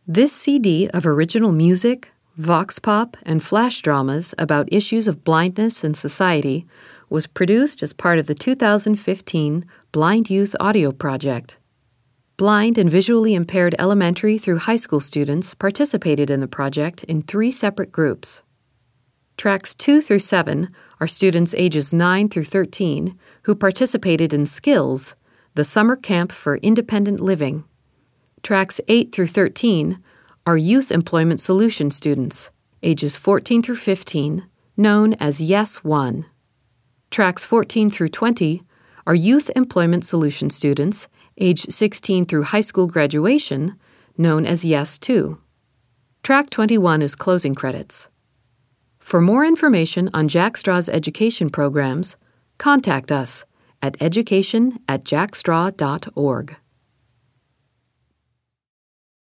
This CD of original music, vox pop, and flash dramas about issues of blindness in society was produced as part of the 2015 Blind Youth Audio Project. Blind and visually impaired elementary through high school students participated in the project in 3 separate groups. Tracks 2 through 7 are students ages 9 through 13 who participated in Skills, the summer camp for independent living. Tracks 8 through 13 are Youth Employment Solution students, ages 14 through 15, known as Yes 1. Tracks 14 through 20 are Youth Employment Solution students, age 16 through high school graduation, known as Yes 2. Track 21 is closing credits. For more information on Jack Straw's education programs, contact us at education@jackstraw.org.